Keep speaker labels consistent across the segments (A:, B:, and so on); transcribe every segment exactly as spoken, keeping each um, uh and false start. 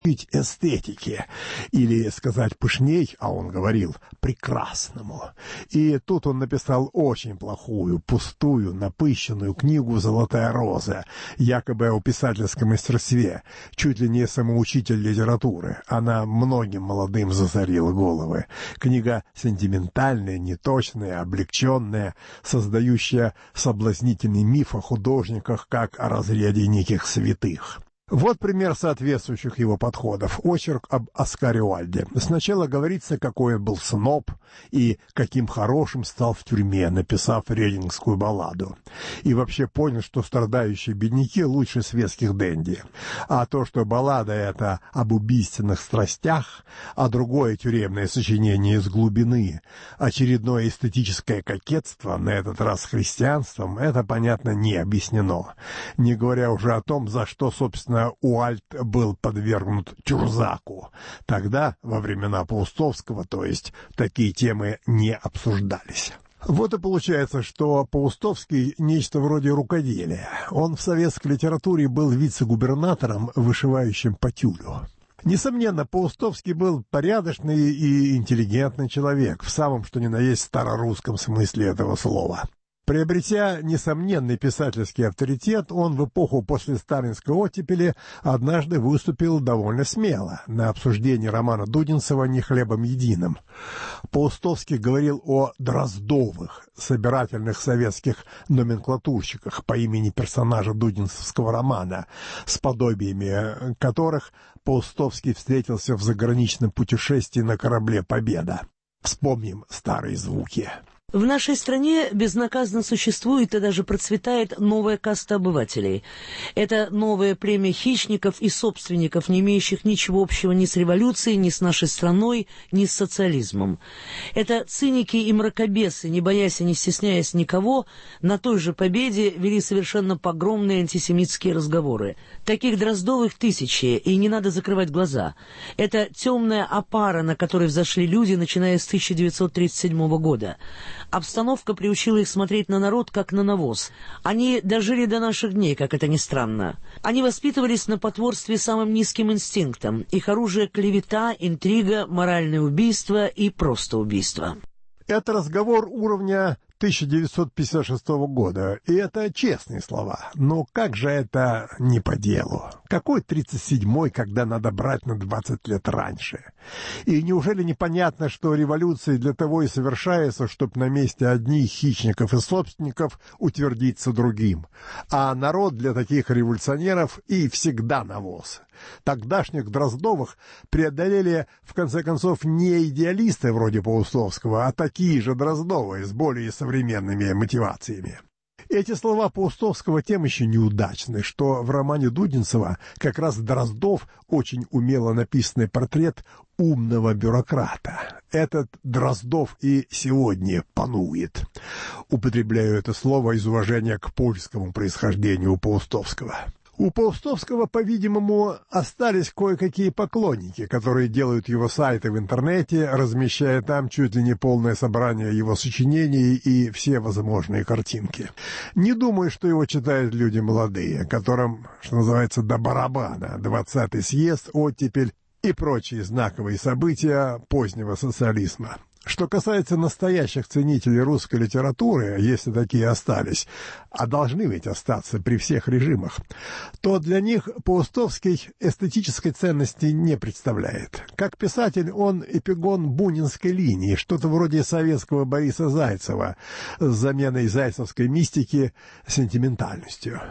A: эстетике, или сказать пышней, а он говорил прекрасному. И тут он написал очень плохую, пустую, напыщенную книгу «Золотая роза», якобы о писательском мастерстве, чуть ли не самоучитель литературы. Она многим молодым засорила головы. Книга сентиментальная, неточная, облегченная, создающая соблазнительный миф о художниках как о разряде неких святых. Вот пример соответствующих его подходов. Очерк об Оскаре Уальде. Сначала говорится, какой он был сноб и каким хорошим стал в тюрьме, написав рейдингскую балладу. И вообще понял, что страдающие бедняки лучше светских денди. А то, что баллада эта об убийственных страстях, а другое тюремное сочинение из глубины, очередное эстетическое кокетство, на этот раз с христианством, это, понятно, не объяснено. Не говоря уже о том, за что, собственно, Уальд был подвергнут Тюрзаку. Тогда, во времена Паустовского, то есть, такие темы не обсуждались. Вот и получается, что Паустовский — нечто вроде рукоделия. Он в советской литературе был вице-губернатором, вышивающим по тюлю. Несомненно, Паустовский был порядочный и интеллигентный человек, в самом что ни на есть старорусском смысле этого слова. Приобретя несомненный писательский авторитет, он в эпоху после сталинской оттепели однажды выступил довольно смело на обсуждении романа Дудинцева «Не хлебом единым». Паустовский говорил о Дроздовых, собирательных советских номенклатурщиках по имени персонажа дудинцевского романа, с подобиями которых Паустовский встретился в заграничном путешествии на корабле «Победа». Вспомним старые звуки.
B: В нашей стране безнаказанно существует и даже процветает новая каста обывателей. Это новое племя хищников и собственников, не имеющих ничего общего ни с революцией, ни с нашей страной, ни с социализмом. Это циники и мракобесы, не боясь и не стесняясь никого, на той же победе вели совершенно погромные антисемитские разговоры. Таких Дроздовых тысячи, и не надо закрывать глаза. Это темная опара, на которой взошли люди, начиная с тысяча девятьсот тридцать седьмого года. Обстановка приучила их смотреть на народ, как на навоз. Они дожили до наших дней, как это ни странно. Они воспитывались на потворстве самым низким инстинктам. Их оружие — клевета, интрига, моральное убийство и просто убийство.
A: Это разговор уровня тысяча девятьсот пятьдесят шестого года, и это честные слова. Но как же это не по делу? Какой тридцать седьмой, когда надо брать на двадцать лет раньше? И неужели непонятно, что революция для того и совершается, чтобы на месте одних хищников и собственников утвердиться другим? А народ для таких революционеров и всегда навоз. Тогдашних Дроздовых преодолели, в конце концов, не идеалисты вроде Паустовского, а такие же Дроздовые с более современными мотивациями. Эти слова Паустовского тем еще неудачны, что в романе Дудинцева как раз Дроздов очень умело написанный портрет умного бюрократа. Этот Дроздов и сегодня панует. Употребляю это слово из уважения к польскому происхождению Паустовского. У Паустовского, по-видимому, остались кое-какие поклонники, которые делают его сайты в интернете, размещая там чуть ли не полное собрание его сочинений и все возможные картинки. Не думаю, что его читают люди молодые, которым, что называется, до барабана, двадцатый съезд, оттепель и прочие знаковые события позднего социализма. Что касается настоящих ценителей русской литературы, если такие остались, а должны ведь остаться при всех режимах, то для них Паустовский эстетической ценности не представляет. Как писатель он эпигон бунинской линии, что-то вроде советского Бориса Зайцева с заменой зайцевской мистики сентиментальностью.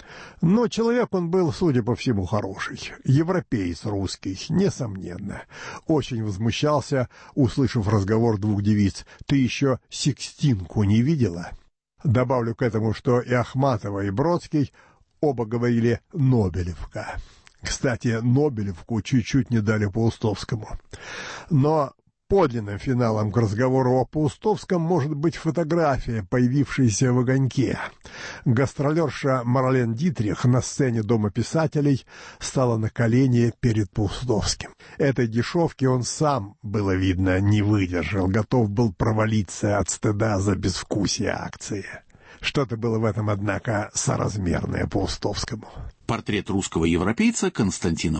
A: Но человек он был, судя по всему, хороший. Европеец русский, несомненно. Очень возмущался, услышав разговор двух девиц. «Ты еще Сикстинку не видела?» Добавлю к этому, что и Ахматова, и Бродский оба говорили «Нобелевка». Кстати, Нобелевку чуть-чуть не дали Паустовскому. Но подлинным финалом к разговору о Паустовском может быть фотография, появившаяся в «Огоньке». Гастролерша Марлен Дитрих на сцене Дома писателей стала на колени перед Паустовским. Этой дешевки он сам, было видно, не выдержал, готов был провалиться от стыда за безвкусие акции. Что-то было в этом, однако, соразмерное Паустовскому.
C: Портрет русского европейца Константина